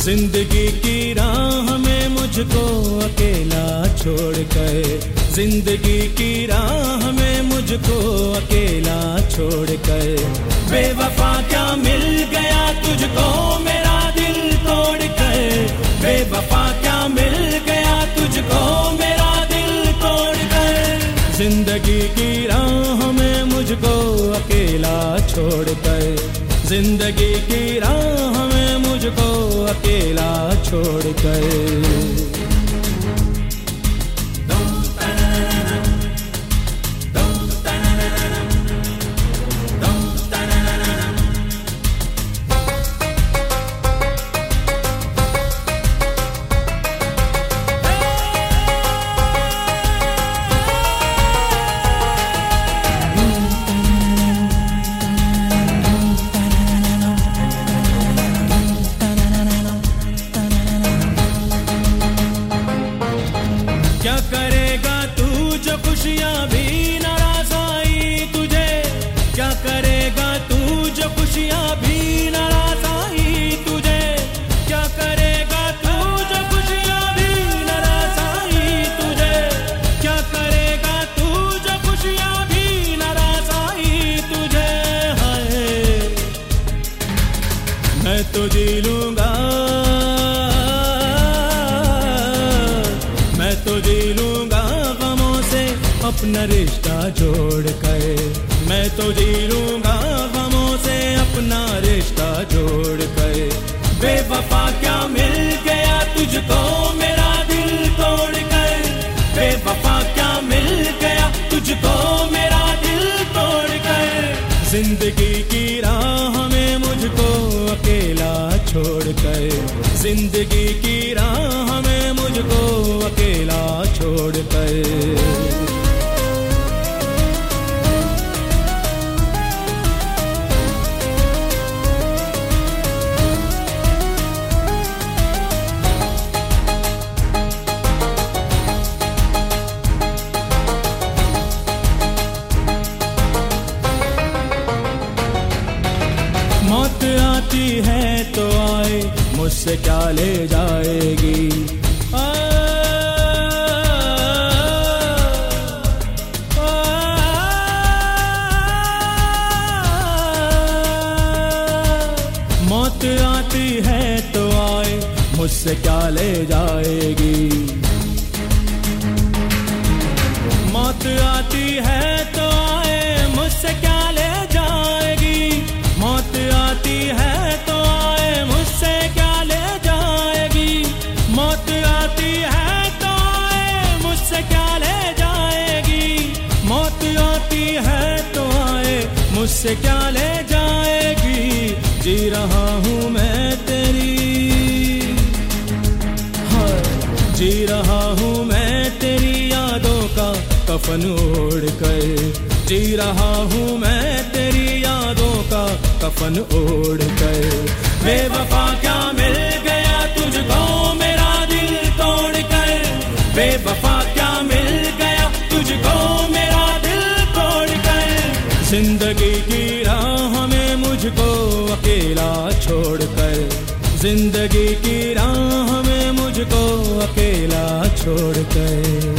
जिंदगी की राह में मुझको अकेला छोड़ कर, जिंदगी की राह में मुझको अकेला छोड़ कर, बेवफा क्या मिल गया तुझको मेरा दिल तोड़ कर, बेवफा क्या मिल गया तुझको मेरा दिल तोड़ कर, जिंदगी की राह में मुझको अकेला छोड़ कर, जिंदगी की राह में मुझको अकेला छोड़ कर। क्या करेगा तू जो खुशियां भी नाराज आई तुझे, क्या करेगा तू जो खुशियां भी नाराज आई तुझे, क्या करेगा तू जो खुशियां भी नाराज आई तुझे, क्या करेगा तू जो खुशियां भी नाराज आई तुझे, हाय मैं तो जी लूंगा, मैं तो जी लूंगा गमों से अपना रिश्ता जोड़ कर, मैं तो जी लूंगा गमों से अपना रिश्ता जोड़ कर, बेवफा क्या मिल गया तुझको मेरा दिल तोड़ कर, बेवफा क्या मिल गया तुझको मेरा दिल तोड़ कर, जिंदगी की राह में मुझको अकेला छोड़ कर, जिंदगी की राह में मुझको अकेला छोड़ कर। मौत आती है तो आए मुझसे क्या ले जाएगी, मौत आती है तो आए मुझसे क्या ले जाएगी, मौत आती है तो आए मुझसे क्या ले जाएगी, मौत आती है तो आए मुझसे क्या ले जाएगी, मौत आती है तो आए मुझसे क्या ले जाएगी, मौत आती है तो आए मुझसे क्या ले जाएगी, जी रहा हूँ मैं तेरी, हाँ जी रहा हूँ मैं तेरी यादों का कफन ओढ़ कर, जी रहा हूँ मैं तेरी यादों का कफन ओढ़ कर, बेवफा क्या मिल गया तुझको मेरा दिल तोड़ कर, बेवफा क्या मिल गया तुझको मेरा दिल तोड़ कर, जिंदगी की राह में मुझको अकेला छोड़ कर, जिंदगी की राह में मुझको अकेला छोड़ कर।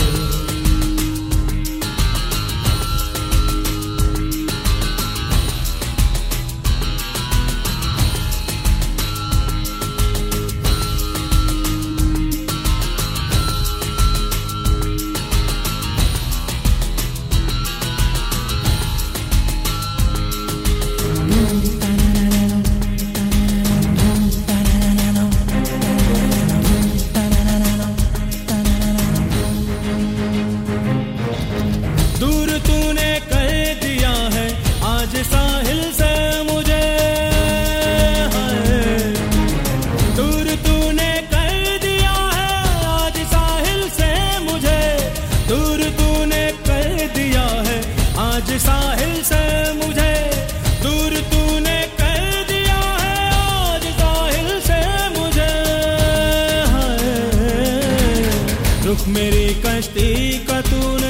दूर तूने कर दिया है आज साहिल से मुझे, दूर तूने कर दिया है आज साहिल से मुझे, दूर तूने कर दिया है आज साहिल से मुझे, दूर तूने कर दिया है आज साहिल से मुझे, रुख मेरी कश्ती का तूने,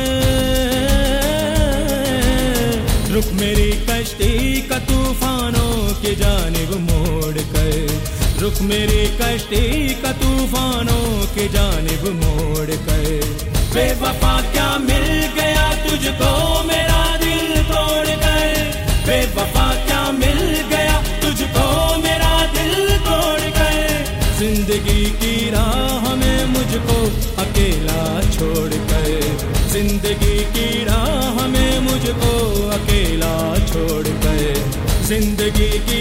रुख मेरी कश्ती का तूफानों की जानिब मोड़ कर, रुख मेरी कश्ती का तूफानों की जानिब मोड़ कर। बेवफा क्या मिल गया तुझको मेरा दिल तोड़ कर, बेवफा क्या मिल गया तुझको मेरा दिल तोड़ कर। जिंदगी की राह में मुझको अकेला छोड़ कर, जिंदगी की राह में मुझको अकेला छोड़ कर, जिंदगी की